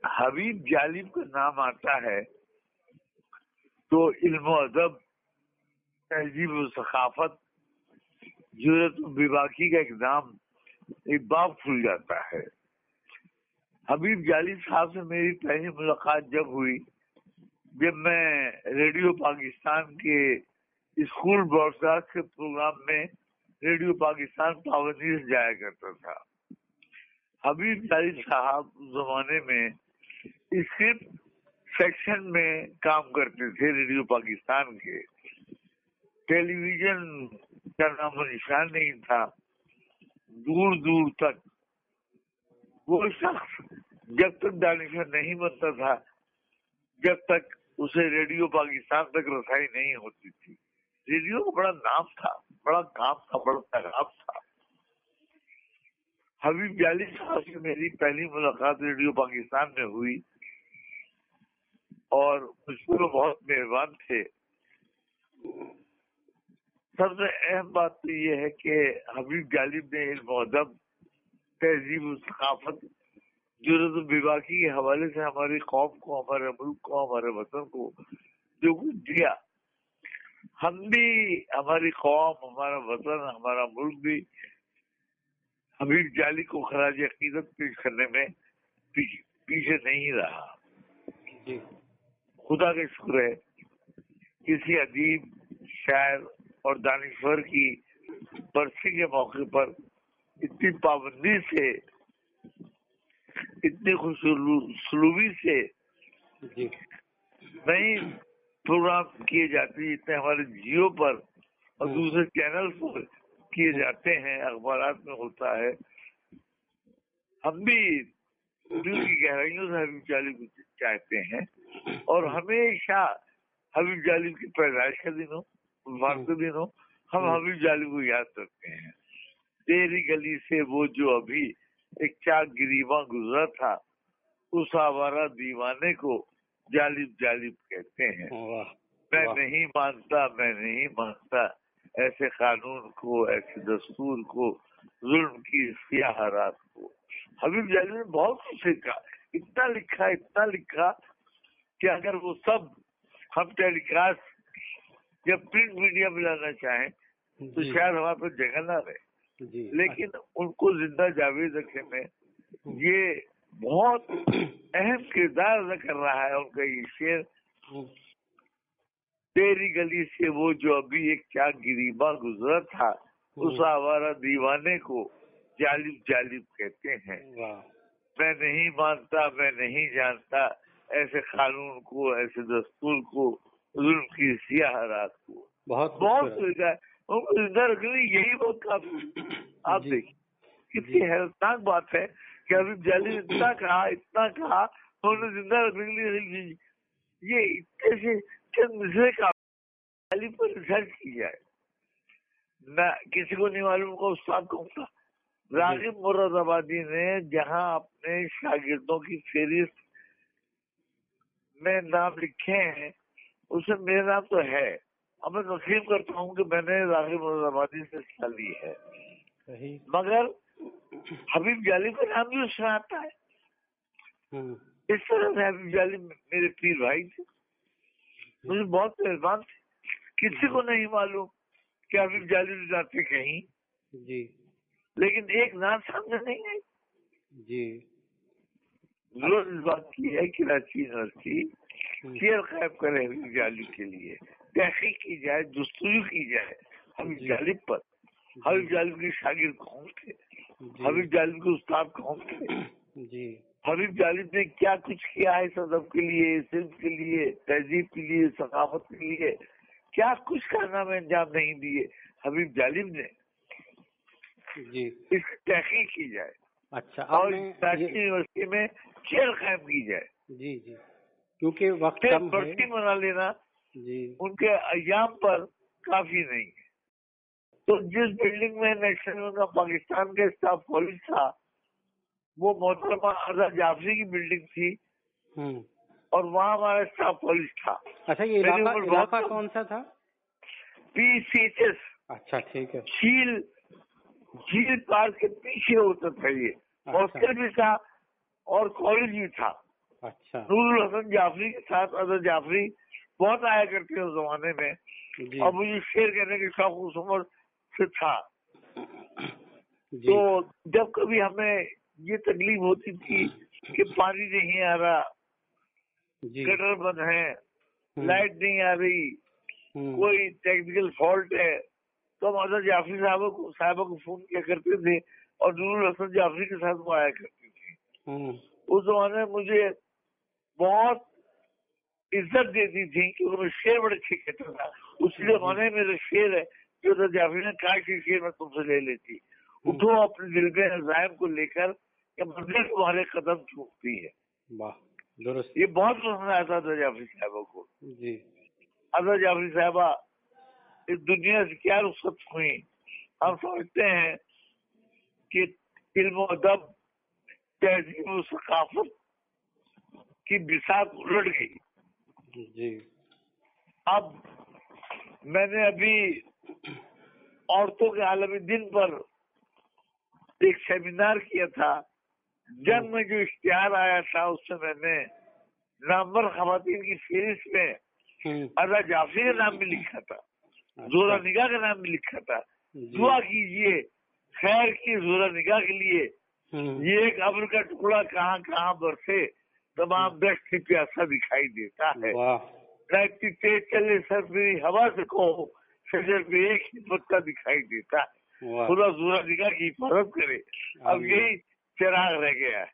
حبیب جالب کا نام آتا ہے تو علم و ادب، تہذیب و ثقافت، جرأت و بیباکی کا ایک باب کھل جاتا ہے۔ حبیب جالب صاحب سے میری پہلی ملاقات جب ہوئی، جب میں ریڈیو پاکستان کے اسکول براڈ کاسٹ کے پروگرام میں ریڈیو پاکستان پابندی سے جایا کرتا تھا۔ حبیب جالب صاحب اس زمانے میں اسکرپٹ سیکشن میں کام کرتے تھے ریڈیو پاکستان کے۔ ٹیلی ویژن کا نام و نشان نہیں تھا دور دور تک۔ وہ شخص جب تک دانشور نہیں بنتا تھا جب تک اسے ریڈیو پاکستان تک رسائی نہیں ہوتی تھی۔ ریڈیو کا بڑا نام تھا، بڑا کام تھا، بڑا پیغام تھا۔ حبیب جالب صاحب سے میری پہلی ملاقات ریڈیو پاکستان میں ہوئی اور مجھ پر بہت مہربان تھے۔ سب سے اہم بات تو یہ ہے کہ حبیب جالب نے علم و ادب، تہذیب و ثقافت، جرأت و بیباکی کے حوالے سے ہماری قوم کو، ہمارے ملک کو، ہمارے وطن کو جو کچھ دیا، ہم بھی، ہماری قوم، ہمارا وطن، ہمارا ملک بھی حبیب جالب کو خراج عقیدت پیش کرنے میں پیچھے نہیں رہا۔ خدا کا شکر ہے کسی ادیب، شاعر اور دانشور کی برسی کے موقع پر اتنی پابندی سے، اتنی خوش سلوبی سے نہیں پروگرام کیے جاتے جتنے ہمارے جیو پر اور دوسرے چینل پر کیے جاتے ہیں، اخبارات میں ہوتا ہے۔ ہم بھی دل کی گہرائیوں سے حبیب جالب کو چاہتے ہیں اور ہمیشہ حبیب جالب کی پیدائش کا دن ہو، وفات کا دن ہو، ہم حبیب جالب کو یاد کرتے ہیں۔ تیری گلی سے وہ جو ابھی ایک چاک گریباں گزرا تھا، اس آوارہ دیوانے کو جالب جالب کہتے ہیں۔ میں نہیں مانتا ایسے قانون کو، ایسے دستور کو، ظلم کی سیاہ رات کو۔ حبیب جالب نے بہت کچھ لکھا، اتنا لکھا کہ اگر وہ سب ہم ٹیلی کاسٹ یا پرنٹ میڈیا میں لانا چاہیں تو شاید ہمارے پاس جگہ نہ رہے، لیکن ان کو زندہ جاوید رکھنے میں یہ بہت اہم کردار ادا کر رہا ہے ان کا یہ شعر۔ تیری گلی سے وہ جو ابھی ایک چاک گریباں گزرا تھا، اس آوارہ دیوانے کو جالب جالب کہتے ہیں۔ میں نہیں مانتا، میں نہیں جانتا ایسے قانون کو، ایسے دستور کو، ظلم کی سیاہ رات کو۔ بہت لکھا ہے، ان کو زندہ رکھنے یہی بہت کافی۔ آپ دیکھیے کتنی حیرتناک بات ہے کہ حبیب جالب اتنا کہا انہوں نے زندہ رکھنے کے لیے یہ اتنے سے چند مصرے کا جالب پر ریسرچ کی جائے۔ نہ کسی کو نہیں معلوم کا استاد کون تھا۔ راغب مراد آبادی نے جہاں اپنے شاگردوں کی فہرست میں نام لکھے ہیں اس میں میرا نام تو ہے، اور میں تسلیم کرتا ہوں کہ میں نے راغب مراد آبادی سے حصہ لی ہے، مگر حبیب جالب کا نام بھی اس میں آتا ہے۔ اس طرح سے حبیب جالب میرے پیر بھائی تھے، مجھے بہت مہربان تھے۔ کسی کو نہیں معلوم کہ حبیب جالب جاتے کہیں، لیکن ایک نام سامنے نہیں آئی۔ ضرورت اس بات کی ہے کہ کراچی یونیورسٹی شعر قائم کرے حبیب جالب کے لیے، تحقیق کی جائے، جستجو کی جائے حبیب جالب پر۔ حبیب جالب کے شاگرد کون تھے، حبیب جالب کے استاد کون تھے، حبیب جالب نے کیا کچھ کیا ہے اس ادب کے لیے، صنف کے لیے، تہذیب کے لیے، ثقافت کے لیے، کیا کچھ کارنامے انجام نہیں دیے حبیب جالب نے، اس کی تحقیق کی جائے۔ اچھا، اور کراچی یونیورسٹی میں شعر قائم کی جائے۔ کیونکہ وقت کم ہے، برسی منا لینا ان کے ایام پر کافی نہیں ہے۔ تو جس بلڈنگ میں نیشنل بینک آف پاکستان کا اسٹاف کالج تھا وہ محترمہ آزاد جعفری کی بلڈنگ تھی، اور وہاں ہمارا اسٹاف کالج تھا۔ اچھا، یہ علاقہ کون سا تھا؟ P C H S. اچھا، ٹھیک ہے۔ جھیل پارک کے پیچھے ہوتا تھا، یہ ہاسٹل بھی تھا اور کالج بھی تھا، اچھا. نور الحسن جعفری کے ساتھ اظہر جعفری بہت آیا کرتے ہیں اس زمانے میں جی. اور مجھے شعر کہنے کی شوق اس عمر سے تھا. جی. تو جب کبھی ہمیں یہ تکلیف ہوتی تھی کہ پانی نہیں آ رہا، جی. گٹر بند ہے، لائٹ نہیں آ رہی، کوئی ٹیکنیکل فالٹ ہے، تو ہم اظہر جعفری صاحبہ کو فون کیا کرتے تھے اور نور الحسن جعفری کے ساتھ وہ آیا کرتی تھی. اس زمانے میں مجھے بہت عزت دیتی تھی کیونکہ میں شعر بڑے اچھے کہتا تھا. اسی زمانے میں میرا شعر ہے جو اظہر جعفری نے کہا کہ شعر میں تم سے لے لیتی، اٹھو اپنے دل میں عزائم کو لے کر کہ منزل تمہارے قدم چھوٹتی ہے. درست. یہ بہت پسند آیا تھا اظہر جعفری صاحبہ کو. جی. اظہر جعفری صاحبہ اس دنیا سے کیا رخصت ہوئی. ہم سمجھتے ہیں کہ علم و ادب، تہذیب و ثقافت کی بساط الٹ گئی. جی. اب میں نے ابھی عورتوں کے عالمی دن پر ایک سیمینار کیا تھا. جنگ میں جو اشتہار آیا تھا اس سے میں نے نامور خواتین کی فہرست میں اظہر جعفری کا نام بھی لکھا تھا، زہرہ نگاہ کا نام بھی لکھا تھا. دعا کیجئے خیر کی زہرہ نگاہ کے لیے، یہ ایک ابر کا ٹکڑا کہاں کہاں برسے، تمام دشت کی پیاسا دکھائی دیتا ہے. اتنی تیز چلے سرسبزی ہوا سے کہو، شجر پہ ایک ہی پتا دکھائی دیتا ہے. خدا زہرہ نگاہ کی حفاظت کرے. اب یہی چراغ رہ گیا ہے.